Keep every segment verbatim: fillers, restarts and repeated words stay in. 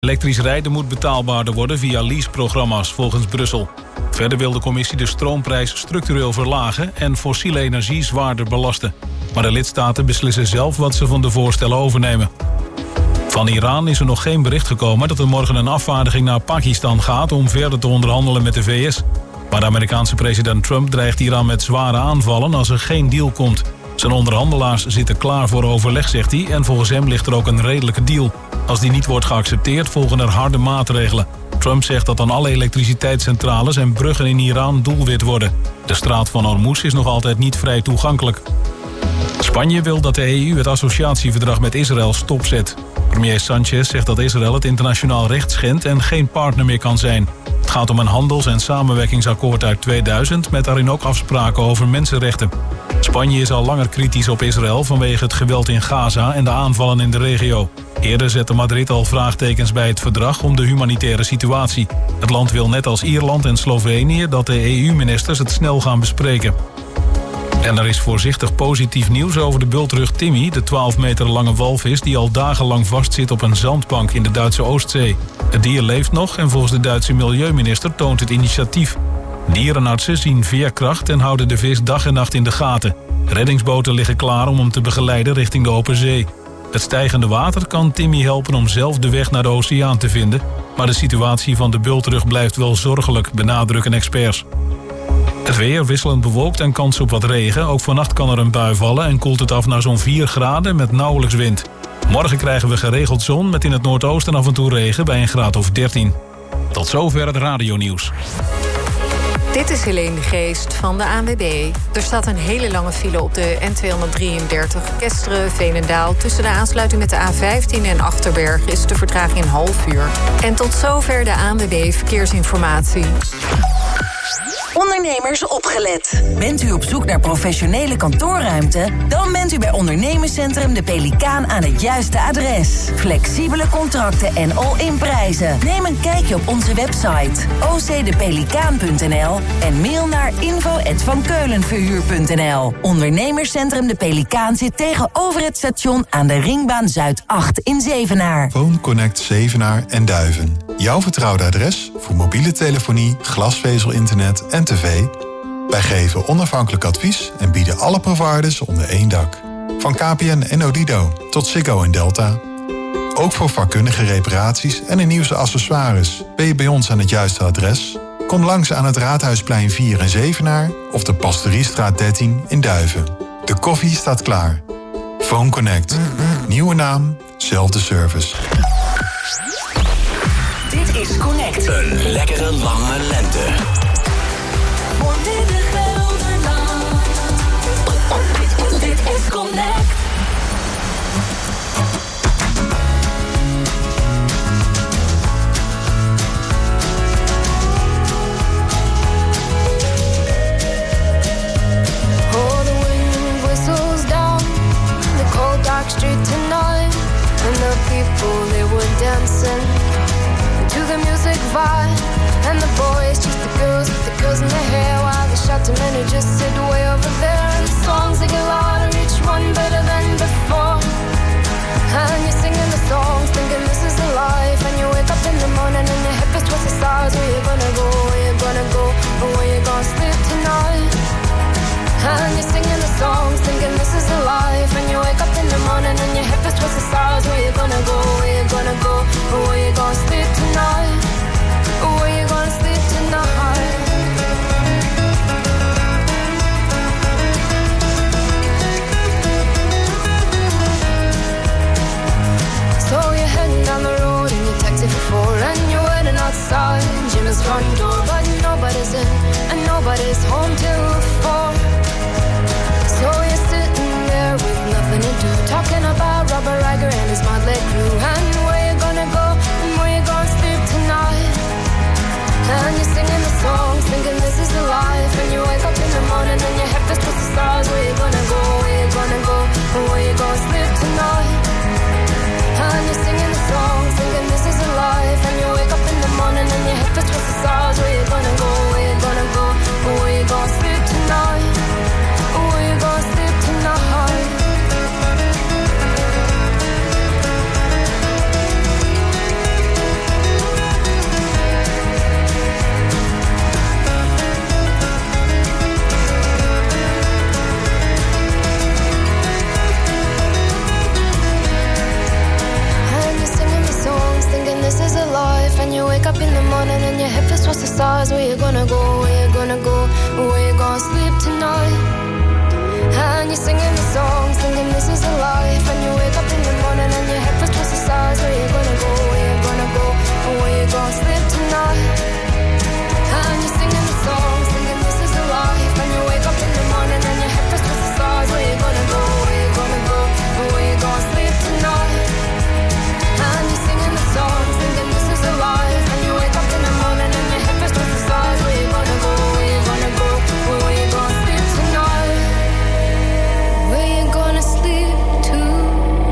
Elektrisch rijden moet betaalbaarder worden via leaseprogramma's, volgens Brussel. Verder wil de commissie de stroomprijs structureel verlagen en fossiele energie zwaarder belasten. Maar de lidstaten beslissen zelf wat ze van de voorstellen overnemen. Van Iran is er nog geen bericht gekomen dat er morgen een afvaardiging naar Pakistan gaat om verder te onderhandelen met de V S. Maar de Amerikaanse president Trump dreigt Iran met zware aanvallen als er geen deal komt. Zijn onderhandelaars zitten klaar voor overleg, zegt hij, en volgens hem ligt er ook een redelijke deal. Als die niet wordt geaccepteerd, volgen er harde maatregelen. Trump zegt dat dan alle elektriciteitscentrales en bruggen in Iran doelwit worden. De straat van Hormuz is nog altijd niet vrij toegankelijk. Spanje wil dat de E U het associatieverdrag met Israël stopzet. Premier Sanchez zegt dat Israël het internationaal recht schendt en geen partner meer kan zijn. Het gaat om een handels- en samenwerkingsakkoord uit tweeduizend... met daarin ook afspraken over mensenrechten. Spanje is al langer kritisch op Israël vanwege het geweld in Gaza en de aanvallen in de regio. Eerder zette Madrid al vraagtekens bij het verdrag om de humanitaire situatie. Het land wil net als Ierland en Slovenië dat de E U-ministers het snel gaan bespreken. En er is voorzichtig positief nieuws over de bultrug Timmy, de twaalf meter lange walvis die al dagenlang vastzit op een zandbank in de Duitse Oostzee. Het dier leeft nog en volgens de Duitse milieuminister toont het initiatief. Dierenartsen zien veerkracht en houden de vis dag en nacht in de gaten. Reddingsboten liggen klaar om hem te begeleiden richting de open zee. Het stijgende water kan Timmy helpen om zelf de weg naar de oceaan te vinden, maar de situatie van de bultrug blijft wel zorgelijk, benadrukken experts. Het weer wisselend bewolkt en kans op wat regen. Ook vannacht kan er een bui vallen en koelt het af naar zo'n vier graden met nauwelijks wind. Morgen krijgen we geregeld zon met in het noordoosten af en toe regen bij een graad of dertien. Tot zover het radionieuws. Dit is Helene de Geest van de A N W B. Er staat een hele lange file op de N tweehonderddrieëndertig Kesteren-Veenendaal. Tussen de aansluiting met de A vijftien en Achterberg is de vertraging een half uur. En tot zover de A N W B Verkeersinformatie. Ondernemers opgelet. Bent u op zoek naar professionele kantoorruimte? Dan bent u bij Ondernemerscentrum De Pelikaan aan het juiste adres. Flexibele contracten en all-in prijzen. Neem een kijkje op onze website o c de pelikaan punt n l en mail naar info at van keulenverhuur punt n l. Ondernemerscentrum De Pelikaan zit tegenover het station aan de Ringbaan Zuid acht in Zevenaar. Phone Connect Zevenaar en Duiven. Jouw vertrouwde adres voor mobiele telefonie, glasvezel-internet en tv. Wij geven onafhankelijk advies en bieden alle providers onder één dak. Van K P N en Odido tot Ziggo en Delta. Ook voor vakkundige reparaties en de nieuwste accessoires ben je bij ons aan het juiste adres. Kom langs aan het Raadhuisplein vier in Zevenaar of de Pastoriestraat dertien in Duiven. De koffie staat klaar. Phone Connect. Nieuwe naam, zelfde service. Dit is Connect. Een lekkere lange lente. Dit is Connect. Oh, the wind whistles down the cold dark street tonight, and the people they were dancing to the music vibe, and the boys chase the girls with the girls in their hair, while the shouting men who just sit way over there. And the songs they get louder, each one better than before. And you're singing the songs, thinking this is the life. And you wake up in the morning and your hip is towards the stars. Where you gonna go? Where you gonna go? Or where you gonna sleep tonight? And you're singing the songs, thinking this is the life. And you wake up in the morning and your hip is towards the stars. Where you gonna go? Where you gonna go? Or where you gonna sleep tonight? Or where you gonna sleep tonight? So you're heading down the road in your taxi for four, and you're waiting outside Jimmy's front door, but nobody's in and nobody's home till four. So you're sitting there with nothing to do, talking about Robert Riger and his motley crew, and where you gonna go and where you gonna sleep tonight. And you're singing the songs, thinking this is the life. And you wake up in the morning and your head feels towards the stars. Where you gonna go, where you gonna go, and where you gonna sleep tonight. And you're singing the songs, thinking this is a life. And you wake up in the morning and your head feels towards the stars. Where you gonna go, where you gonna go, or where you gonna sleep tonight. Or where you gonna sleep tonight. and you wake up in the morning and your head feels towards the stars. Where you gonna go, where you gonna go, where you gonna sleep tonight? And you're singing the songs, thinking this is a life. And you wake up in the morning and your head feels towards the stars. Where you gonna go, where you gonna go, where you gonna sleep tonight? And you're singing the songs, thinking this is a life. And you wake up in the morning and your head feels towards the stars. Where you gonna go, where you gonna go, where you gonna sleep tonight? And you're singing the songs, thinking this is a life. And you wake up in the morning and your head feels towards the stars. Where you gonna go, where you gonna go, where you gonna sleep tonight? Where you gonna sleep tonight?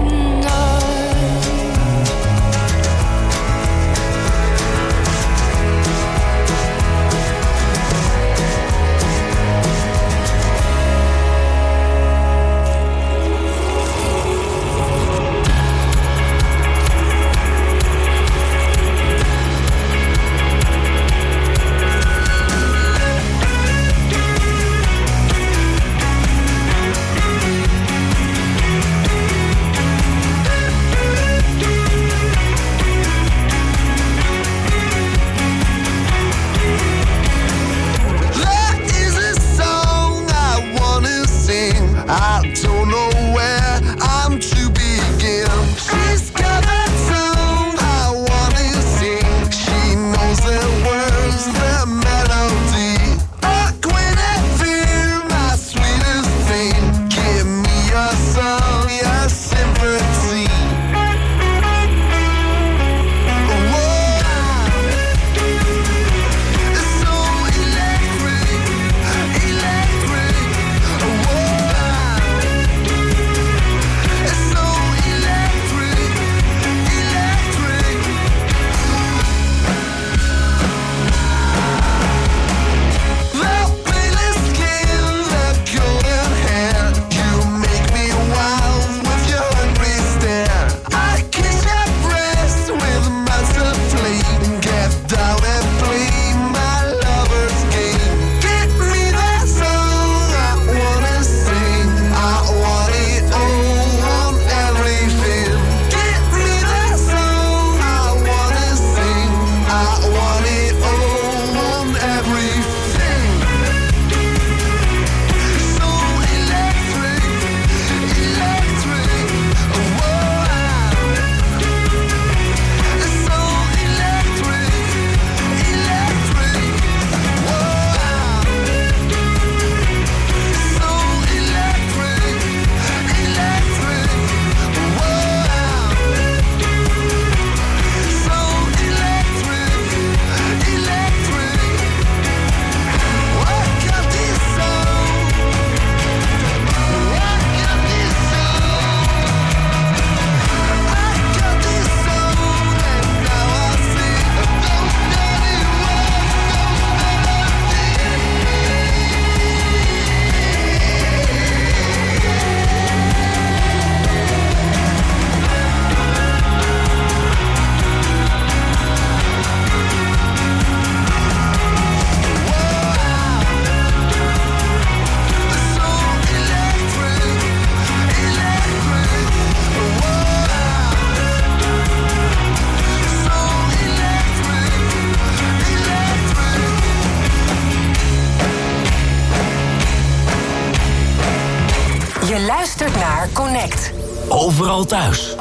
Je luistert naar Connect. Overal thuis.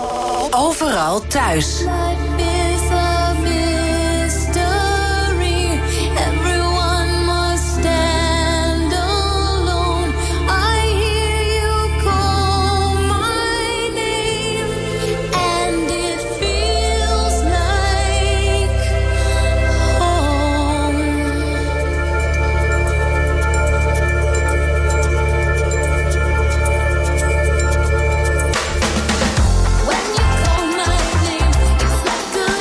Overal thuis. When you call my name, it's like a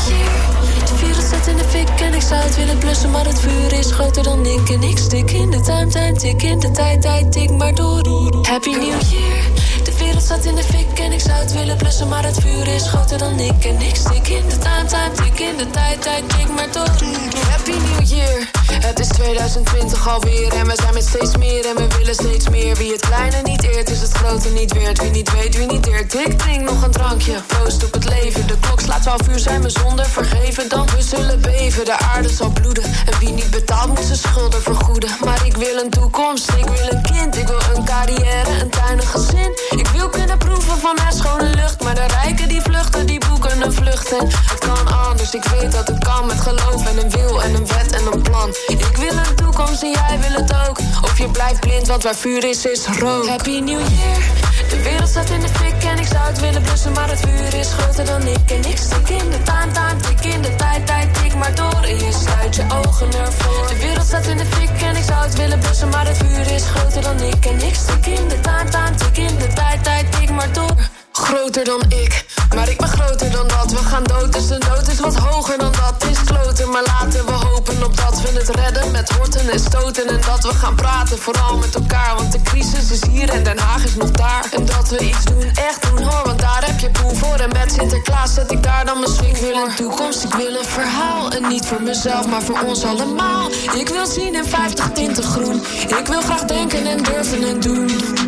Year. De wereld staat in de fik en ik zou het willen blussen, maar het vuur is groter dan ik. En ik stik in de time, time, tik in de tijd, tijd, tik maar door. Happy New Year. De wereld staat in de fik en ik zou het willen blussen, maar het vuur is groter dan ik. En ik stik in de time, time, tik in de tijd, tijd, tik maar door. Happy New Year. Het is tweeduizend twintig alweer en we zijn met steeds meer en we willen steeds meer. Wie het kleine niet eert, is het grote niet weert. Wie niet weet, wie niet eert, ik drink nog een drankje. Proost op het leven, de klok slaat twaalf uur, zijn we zonder vergeven. Dan we zullen beven, de aarde zal bloeden. En wie niet betaalt, moet zijn schulden vergoeden. Maar ik wil een toekomst, ik wil een kind. Ik wil een carrière, een tuin, een gezin. Ik wil kunnen proeven van haar schone lucht. Maar de rijken die vluchten, die boeken een vlucht. En het kan anders, ik weet dat het kan. Met geloof en een wil en een wet en een plan. Ik wil een toekomst en jij wil het ook. Of je blijft blind, want waar vuur is, is rook. Happy New Year. De wereld staat in de fik en ik zou het willen blussen, maar het vuur is groter dan ik. En ik stik in de time, time, tik in de tijd, tijd, tik maar door. En je sluit je ogen ervoor. De wereld staat in de fik en ik zou het willen blussen, maar het vuur is groter dan ik. En ik stik in de time, time, tik in de tijd, tijd, tik maar door. Groter dan ik, maar ik ben groter dan dat. We gaan dood, dus de dood is wat hoger dan dat. Is kloten, maar laten we hopen op dat we het redden. Met horten en stoten en dat we gaan praten, vooral met elkaar. Want de crisis is hier en Den Haag is nog daar. En dat we iets doen, echt doen hoor, want daar heb je poen voor. En met Sinterklaas zet ik daar dan mijn swing voor. Ik wil een toekomst, ik wil een verhaal. En niet voor mezelf, maar voor ons allemaal. Ik wil zien in vijftig tinten groen. Ik wil graag denken en durven en doen.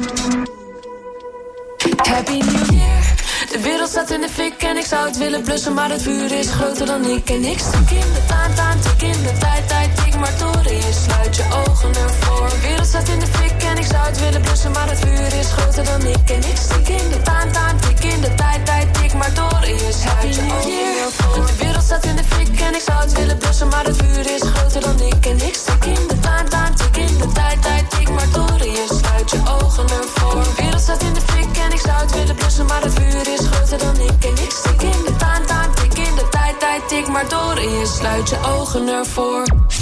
Happy New Year. De wereld staat in de fik en ik zou het willen blussen, maar het vuur is groter dan ik. En ik stik in de time, time, tik in de tijd, tijd, tik maar door. En je sluit je ogen ervoor. De wereld staat in de fik en ik zou het willen blussen, maar het vuur is groter dan ik. En ik stik in de time, time, tik in de tijd, tijd, tik maar door. En je sluit je ogen ervoor. De wereld staat in de fik en ik zou het willen blussen, maar het vuur is groter dan ik. En ik stik in de time, time, tik in de tijd, tijd, tik maar door. En je sluit je ogen ervoor. De wereld staat in de fik en ik zou het willen blussen, maar het vuur is groter dan ik. En ik stik in de time, time, tik in de tijd, tijd, tik maar door. En je sluit je ogen ervoor.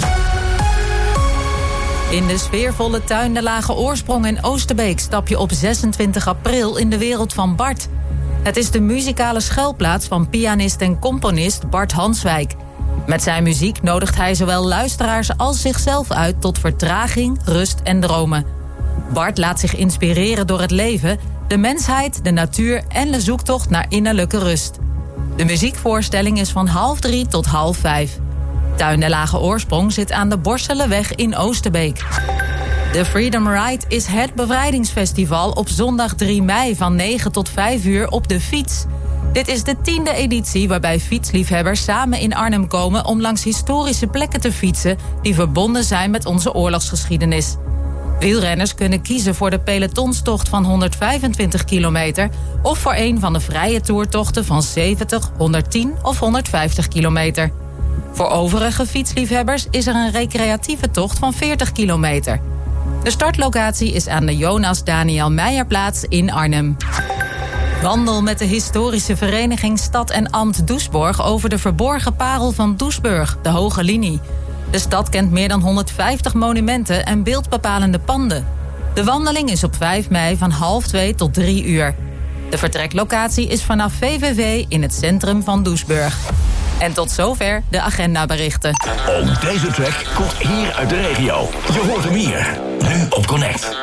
In de sfeervolle tuin de Lage Oorsprong in Oosterbeek stap je op zesentwintig april in de wereld van Bart. Het is de muzikale schuilplaats van pianist en componist Bart Hanswijk. Met zijn muziek nodigt hij zowel luisteraars als zichzelf uit tot vertraging, rust en dromen. Bart laat zich inspireren door het leven, de mensheid, de natuur en de zoektocht naar innerlijke rust. De muziekvoorstelling is van half drie tot half vijf. Tuin de Lage Oorsprong zit aan de Borselenweg in Oosterbeek. De Freedom Ride is het bevrijdingsfestival op zondag drie mei van negen tot vijf uur op de fiets. Dit is de tiende editie waarbij fietsliefhebbers samen in Arnhem komen om langs historische plekken te fietsen die verbonden zijn met onze oorlogsgeschiedenis. Wielrenners kunnen kiezen voor de pelotonstocht van honderdvijfentwintig kilometer... of voor een van de vrije toertochten van zeventig, honderdtien of honderdvijftig kilometer. Voor overige fietsliefhebbers is er een recreatieve tocht van veertig kilometer. De startlocatie is aan de Jonas Daniel Meijerplaats in Arnhem. Wandel met de historische vereniging Stad en Ambt Doesborg over de verborgen parel van Doesburg, de Hoge Linie. De stad kent meer dan honderdvijftig monumenten en beeldbepalende panden. De wandeling is op vijf mei van half twee tot drie uur. De vertreklocatie is vanaf V V V in het centrum van Doesburg. En tot zover de agendaberichten. Ook deze track komt hier uit de regio. Je hoort hem hier, nu op Connect.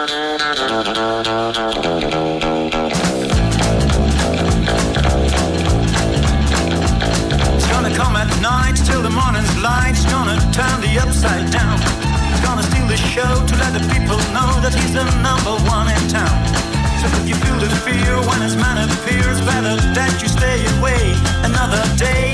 Come at night till the morning's light. He's gonna turn the upside down. He's gonna steal the show to let the people know that he's the number one in town. So if you feel the fear when his man appears, better that you stay away another day.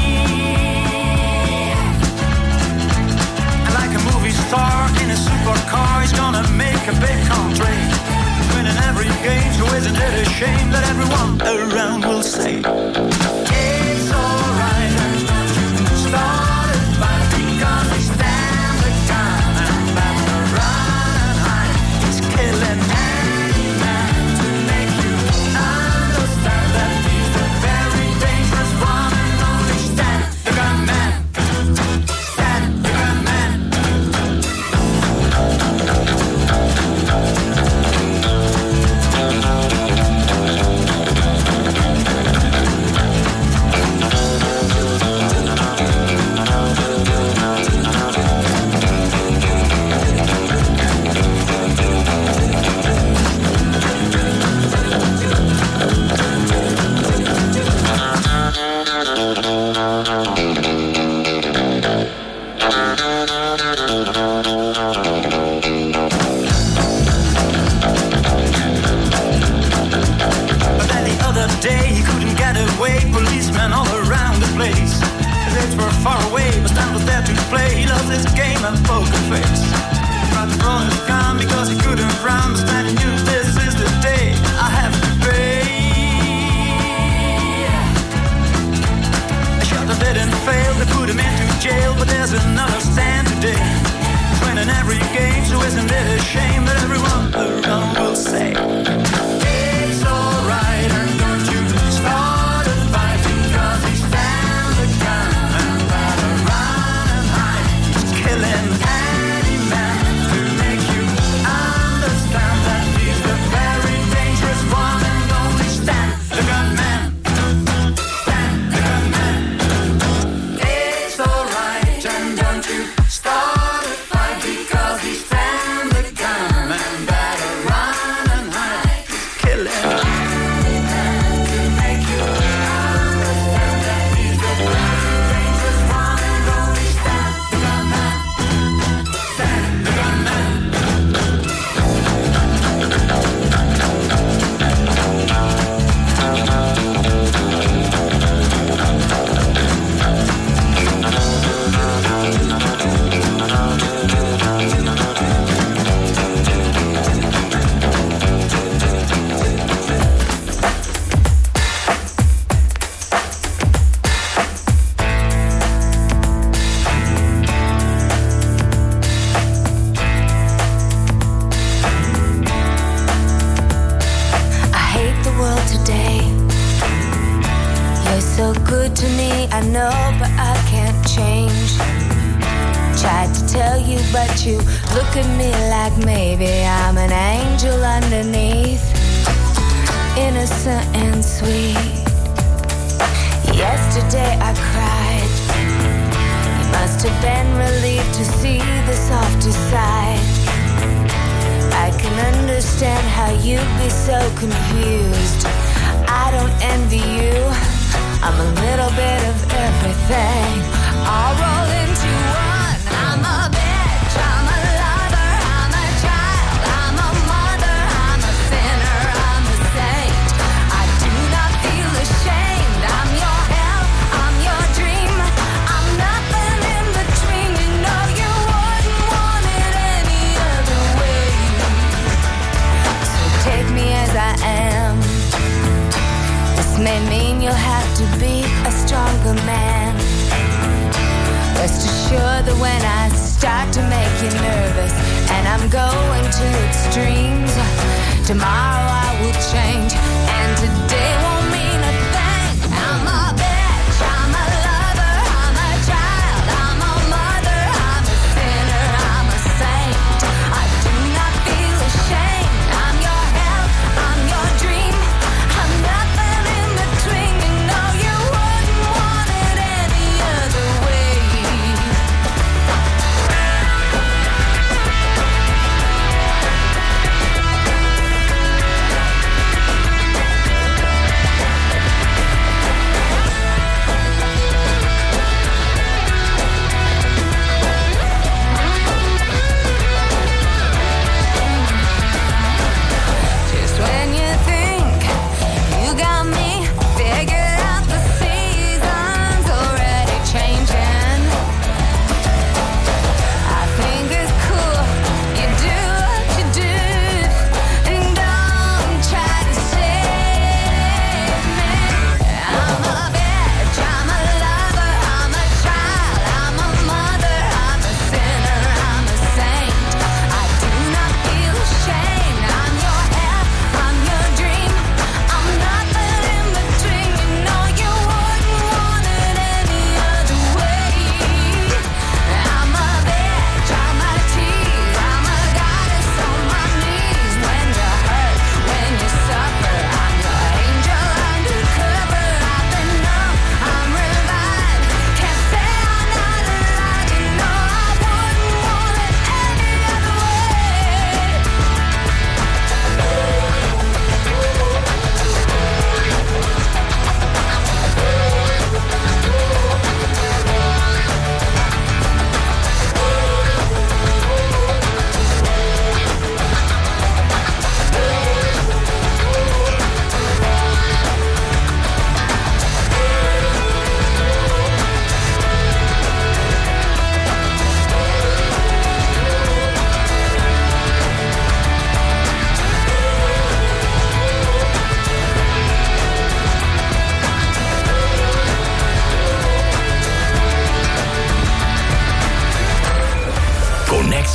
And like a movie star in a supercar, he's gonna make a big country. Winning every game, so isn't it a shame that everyone around will say it's alright. Started fight because he stand the gun and back the run and hide. He's killing any man to make you understand that he's the very dangerous one and only stand the gun man. Stand the gun man. wrong has come because he couldn't run. But then he knew this is the day I have to pay. The shot that didn't fail, they put him into jail. But there's another stand today. He's winning every game, so isn't it a shame that everyone around will say it's alright, and don't you start a fight because he stands a gun and better run and hide. He's killing any man to make you understand that he's the very dangerous one and only stand the gunman. Stand the gunman. It's alright, and don't you start a fight because he stands the gun and better run and hide. He's killing any man to make you understand that he's the very dangerous one and only stand the gunman. Stand the gunman. I hate the world today. You're so good to me, I know, but I can't change. Tried to tell you, but you look at me like maybe I'm an angel underneath, innocent and sweet. Yesterday I cried. You must have been relieved to see the softer side. I can understand how you'd be so confused. I don't envy you. I'm a little bit of everything. I'll roll into one. I'm a bitch, I'm a lover, I'm a child, I'm a mother, I'm a sinner, I'm a saint. I do not feel ashamed. I'm your hell, I'm your dream. I'm nothing in between. You know you wouldn't want it any other way. So take me as I am. This may mean you'll have to be a stronger man. Rest assured that when I start to make you nervous and I'm going to extremes, tomorrow I will change and today won't mean a thing. I'm a bitch, I'm a lover, I'm a child, I'm a mother, I'm a sinner, I'm a saint. I do not feel ashamed. I'm your hell, I'm your dream. I'm nothing in between. You know you wouldn't want it any other way.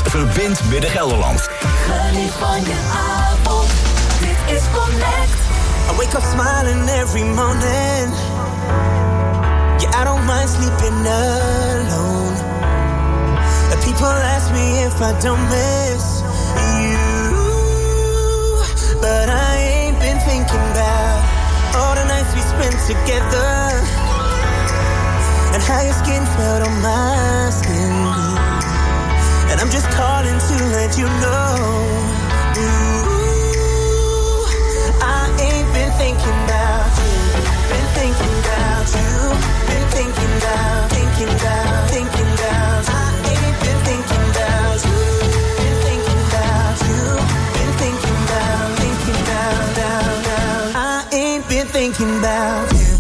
verbindt Midden-Gelderland. Geniet van je avond, dit is Connect. I wake up smiling every morning. Yeah, I don't mind sleeping alone. The people ask me if I don't miss you, but I ain't been thinking about all the nights we spent together and how your skin felt on my skin. And I'm just calling to let you know, ooh, I ain't been thinking about you, been thinking about you, been thinking about, thinking about, thinking about. I ain't been thinking about you, been thinking about you, been thinking about, thinking about, down, down. I ain't been thinking about you.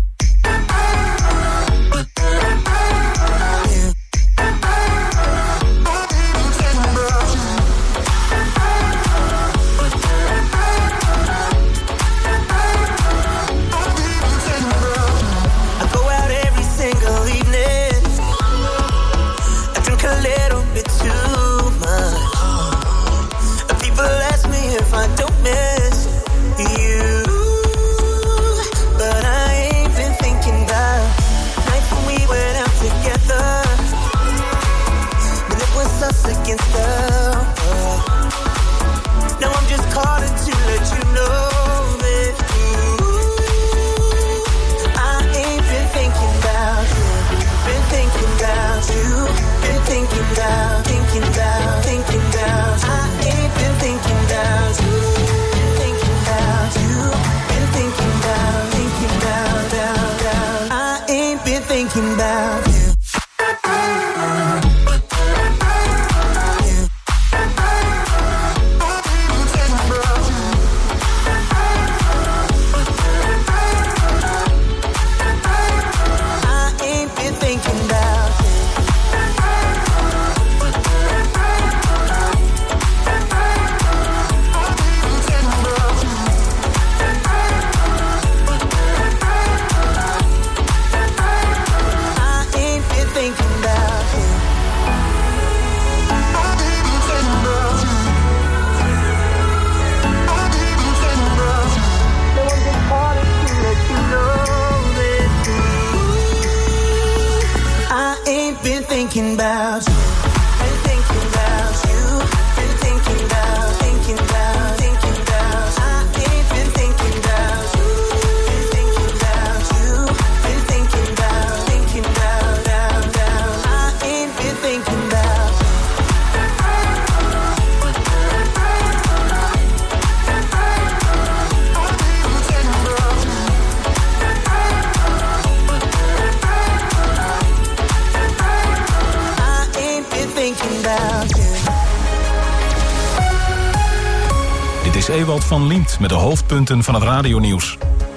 Ewald van Liemt met de hoofdpunten van het radionieuws.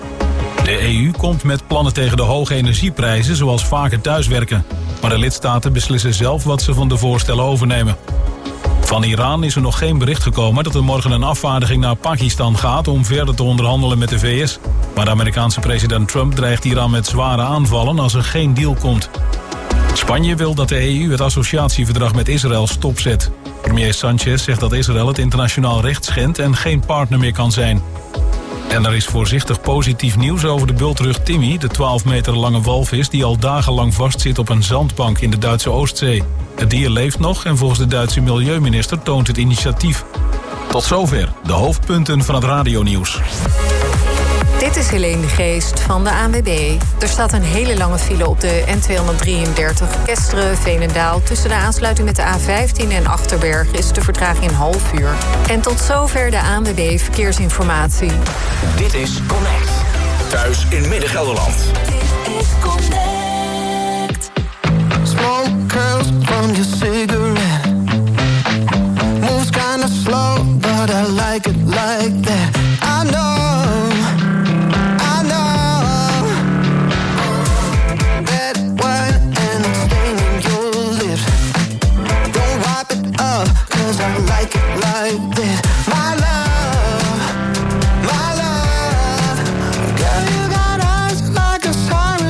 De E U komt met plannen tegen de hoge energieprijzen, zoals vaker thuiswerken. Maar de lidstaten beslissen zelf wat ze van de voorstellen overnemen. Van Iran is er nog geen bericht gekomen dat er morgen een afvaardiging naar Pakistan gaat om verder te onderhandelen met de V S. Maar de Amerikaanse president Trump dreigt Iran met zware aanvallen als er geen deal komt. Spanje wil dat de E U het associatieverdrag met Israël stopzet. Premier Sanchez zegt dat Israël het internationaal recht schendt en geen partner meer kan zijn. En er is voorzichtig positief nieuws over de bultrug Timmy, de twaalf meter lange walvis die al dagenlang vastzit op een zandbank in de Duitse Oostzee. Het dier leeft nog en volgens de Duitse milieuminister toont het initiatief. Tot zover de hoofdpunten van het radionieuws. Dit is Helene de Geest van de A N W B. Er staat een hele lange file op de N tweehonderddrieëndertig Kesteren Veenendaal. Tussen de aansluiting met de A vijftien en Achterberg is de vertraging een half uur. En tot zover de A N W B Verkeersinformatie. Dit is Connect. Thuis in Midden-Gelderland. Dit is Connect. Smoke curls from your cigarette. Moves kinda slow, but I like it like that. I know. I like it like this. My love, my love. Girl, you got eyes like a siren.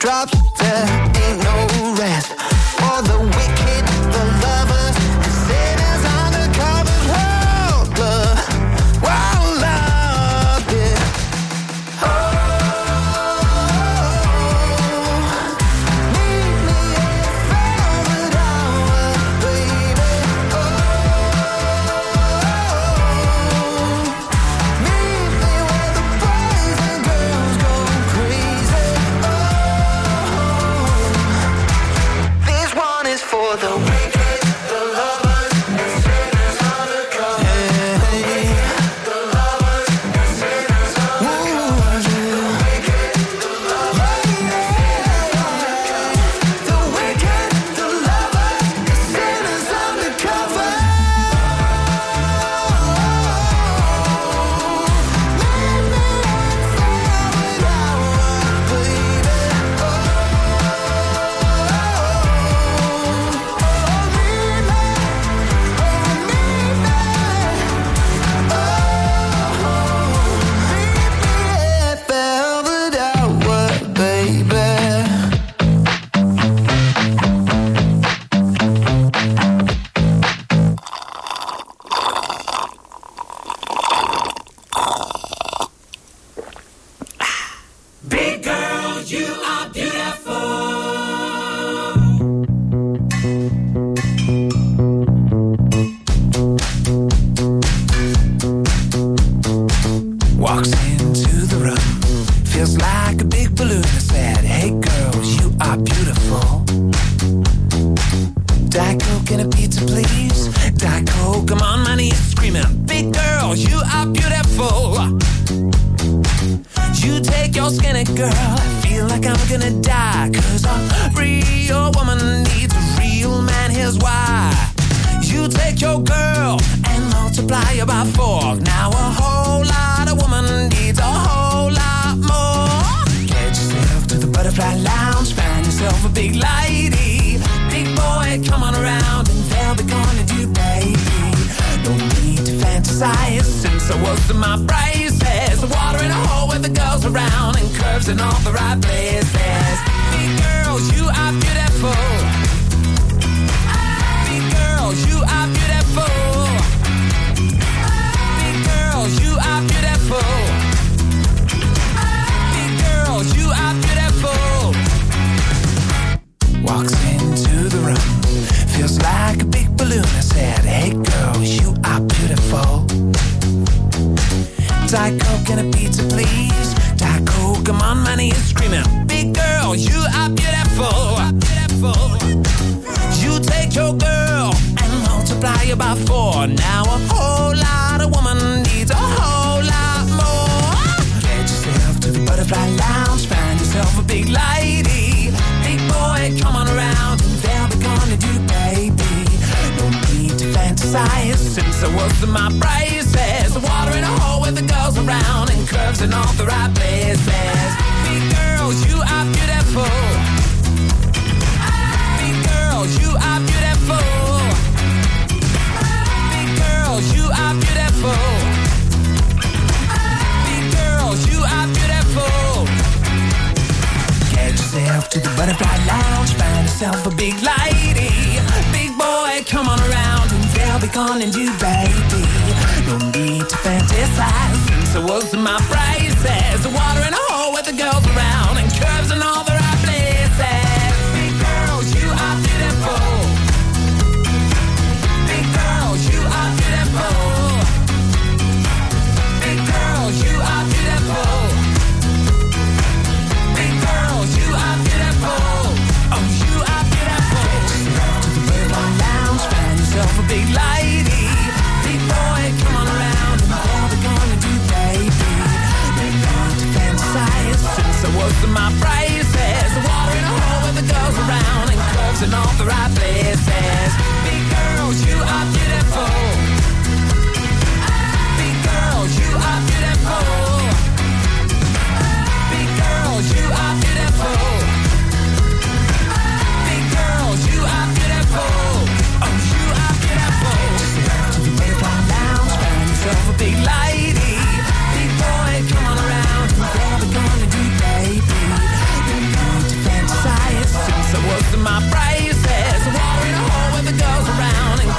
drops, there ain't no rest. For the wicked, the lovers, the sinners undercover. Wild love, wild love, yeah. Oh. For the wicked, the lovers, and sinners undercover. Hey. The lovers, and sinners undercover. The wicked, the lovers, the wicked, the lovers, and sinners undercover. Meet me at the hour, baby. Oh.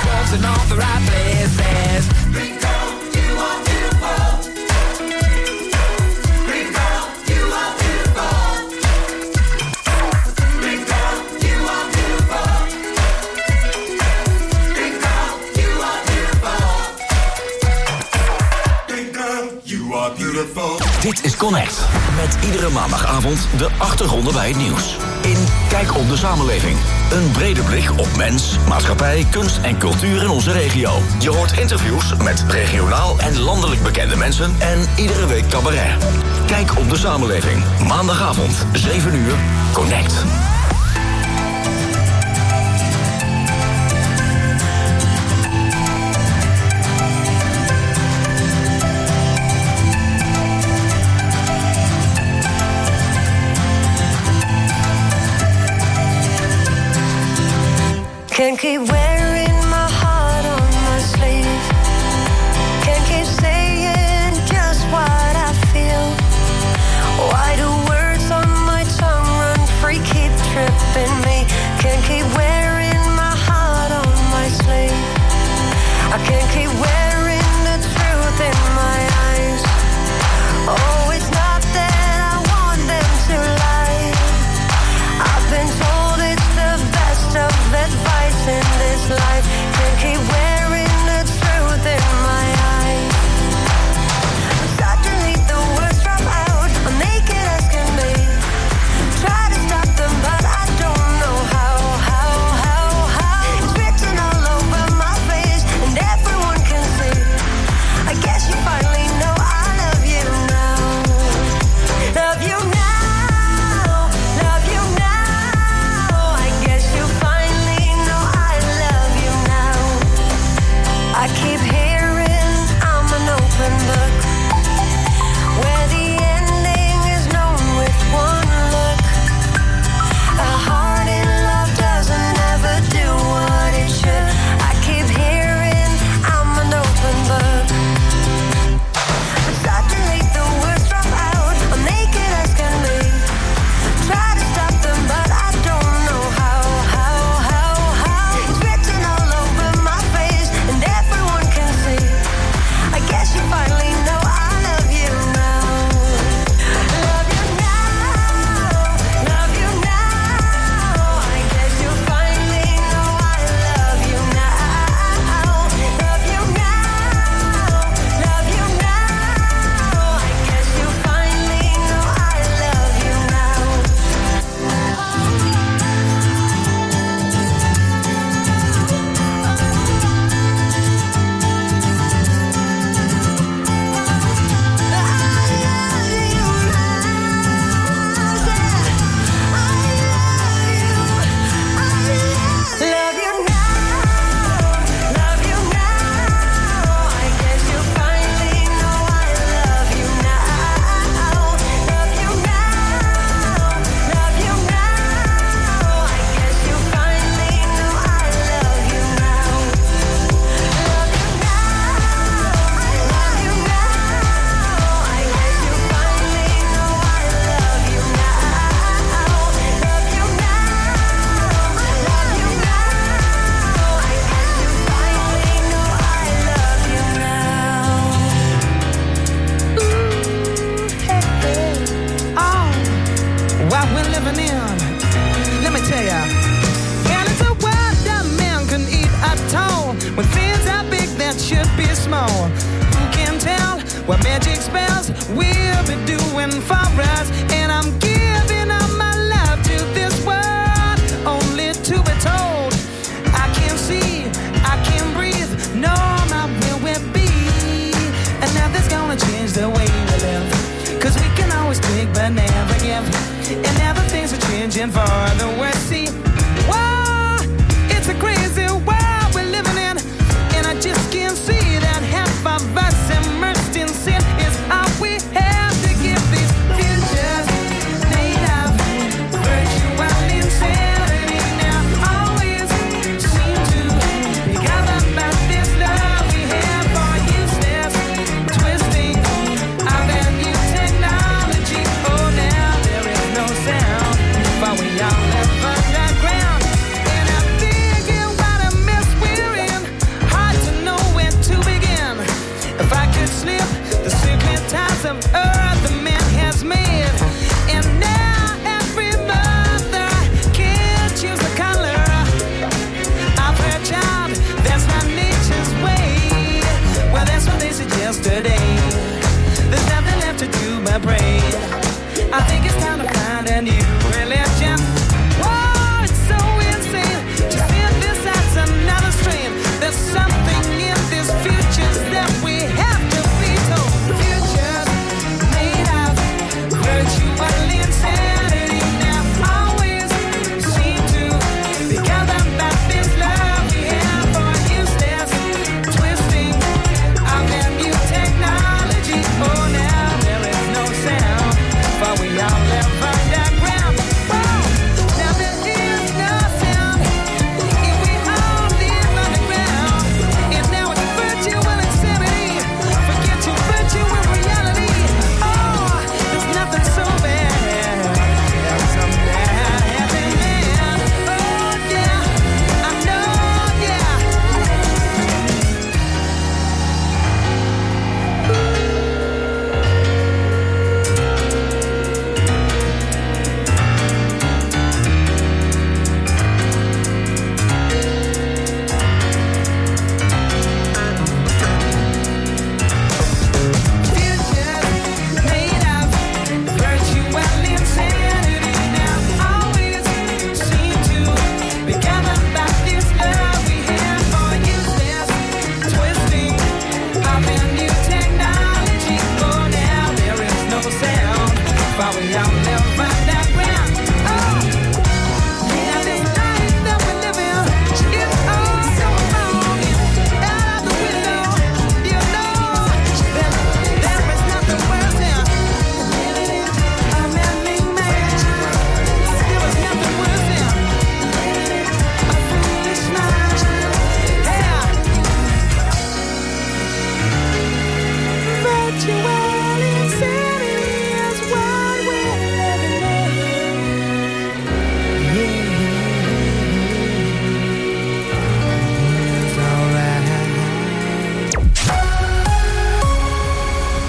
drugs in all the right places. Green girl, you are beautiful. Green girl, you are beautiful. Green girl, you are beautiful. Green girl, you are beautiful. Green girl, you are beautiful. Dit is Connect. Met iedere maandagavond de achtergronden bij het nieuws. In Kijk op de samenleving. Een brede blik op mens, maatschappij, kunst en cultuur in onze regio. Je hoort interviews met regionaal en landelijk bekende mensen en iedere week cabaret. Kijk op de samenleving. Maandagavond, zeven uur, Connect. Can't keep wearing my heart on my sleeve. Can't keep saying just what I feel. Why do words on my tongue run free, keep tripping me? Can't keep wearing my heart on my sleeve. I can't keep wearing the truth in my eyes. Oh, it's not that I want them to lie. I've been told it's the best of advice in this life. Can't keep wearing the truth in my eyes. I'm starting to leave the words drop out. I'm naked as can be. Try to stop them, but I don't know how, how, how, how. It's written all over my face, and everyone can see. I guess you finally know I love you now. Love you now. Love you now. I guess you finally know I love you now. I keep hearing I'm an open book, where the ending is known with one look. A heart in love doesn't ever do what it should. I keep hearing I'm an open book. I'm starting to leave the words drop out. I'm naked as can be. Try to stop them, but I don't know how, how, how, how. It's written all over my face, and everyone can see. I guess you finally know I love you now. Love you now. Love you now. I guess you finally know I love you now. Love you now. Love you now. I guess you finally know I love you now. Love you now, love you now. I guess you finally know I love you now. Love you now, love you now. I guess you finally know I love you now. Love you now, love you now. I guess you finally know I love you now. Love you now, love you now. I guess you finally know I love you now. Ooh, hey, hey. Oh, what we're living in, let me tell ya. And it's a world that man can eat at all, when things are big that should be small. Who can tell what magic spells will be doing for us? And I'm giving up my love to this world, only to be told I can't see, I can't breathe, no, my will will be. And nothing's gonna change the way we live, 'cause we can always take but never give. And now the things are changing for the worse. See, whoa, it's a crazy world we're living in, and I just can't see that half of us immersed in sin is all we have to give these futures. They have virtual insanity now. Always seem to be gathered about this love we have for useless, twisting our value technology. Oh, now there is no sound, but we all have fun.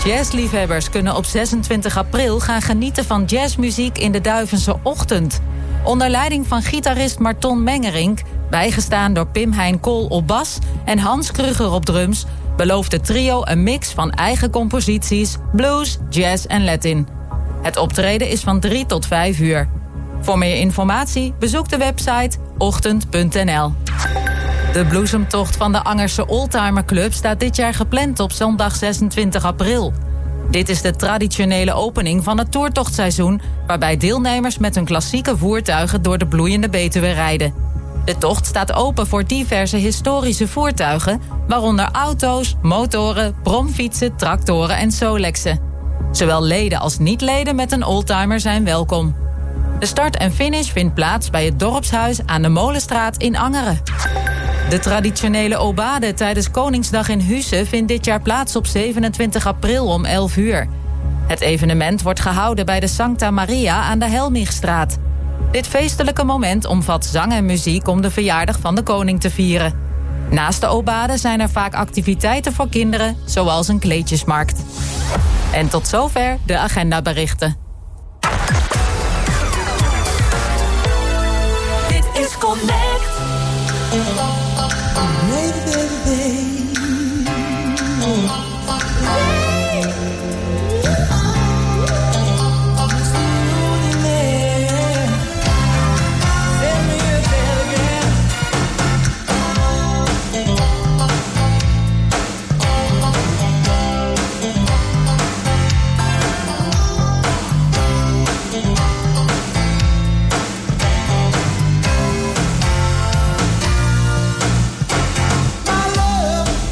Jazzliefhebbers kunnen op zesentwintig april gaan genieten van jazzmuziek in de Duivense Ochtend. Onder leiding van gitarist Marton Mengerink, bijgestaan door Pim Hein Kool op bas en Hans Kruger op drums, belooft het trio een mix van eigen composities, blues, jazz en Latin. Het optreden is van drie tot vijf uur. Voor meer informatie bezoek de website ochtend punt n l. De bloesemtocht van de Angerse Oldtimer Club staat dit jaar gepland op zondag zesentwintig april. Dit is de traditionele opening van het toertochtseizoen, waarbij deelnemers met hun klassieke voertuigen door de bloeiende Betuwe rijden. De tocht staat open voor diverse historische voertuigen, waaronder auto's, motoren, bromfietsen, tractoren en Solexen. Zowel leden als niet-leden met een oldtimer zijn welkom. De start en finish vindt plaats bij het dorpshuis aan de Molenstraat in Angeren. De traditionele obade tijdens Koningsdag in Husse vindt dit jaar plaats op zevenentwintig april om elf uur. Het evenement wordt gehouden bij de Sancta Maria aan de Helmigstraat. Dit feestelijke moment omvat zang en muziek om de verjaardag van de koning te vieren. Naast de obade zijn er vaak activiteiten voor kinderen, zoals een kleedjesmarkt. En tot zover de agendaberichten. Dit is Connect. My love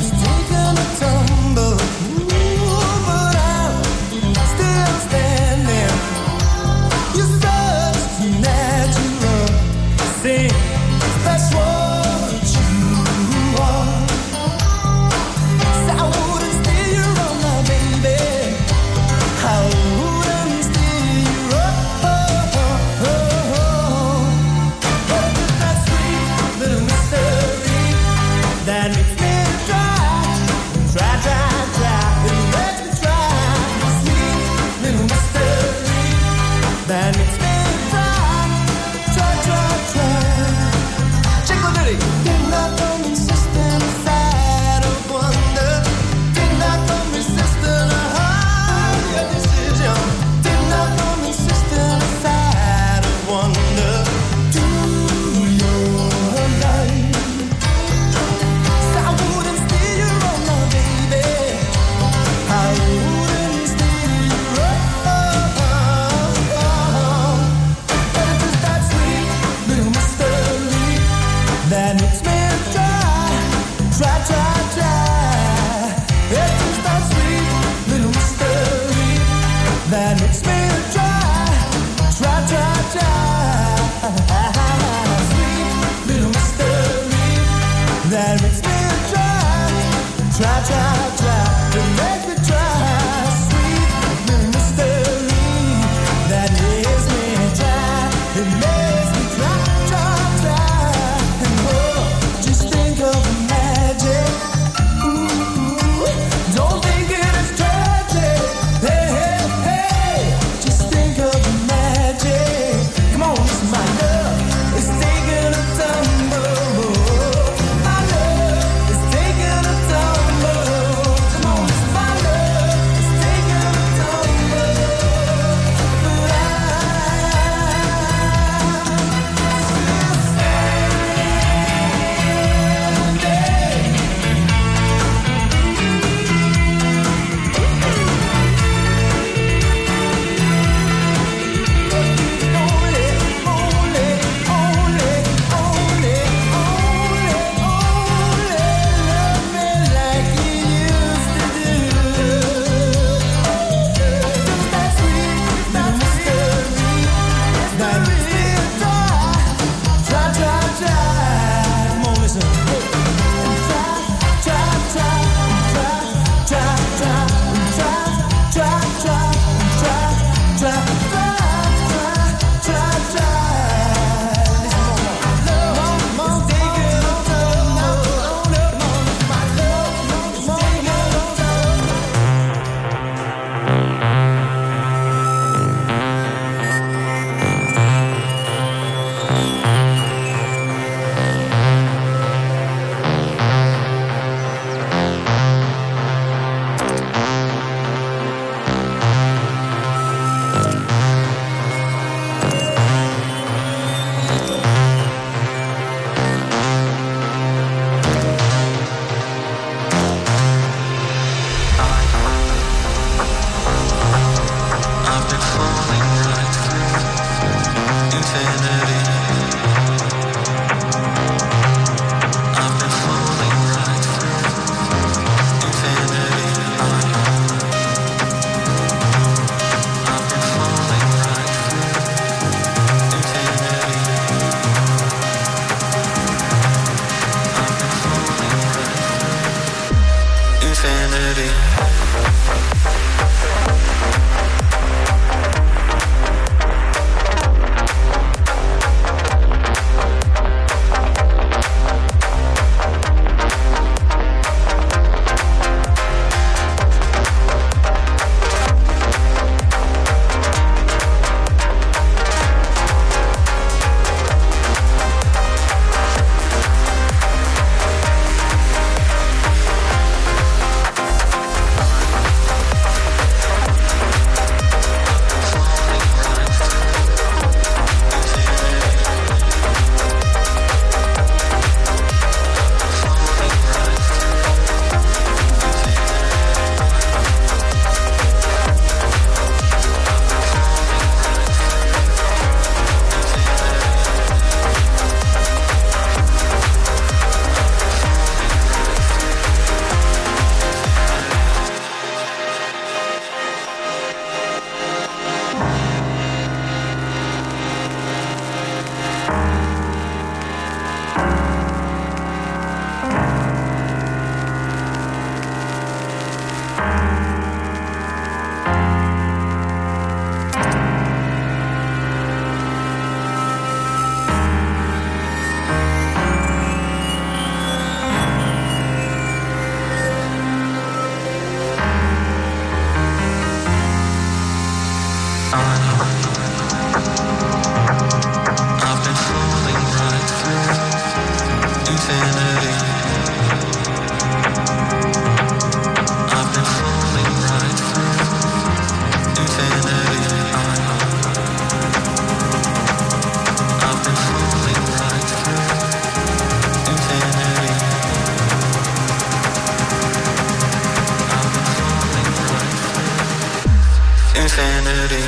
infinity.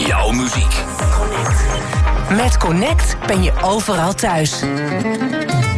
Met Connect ben je overal thuis.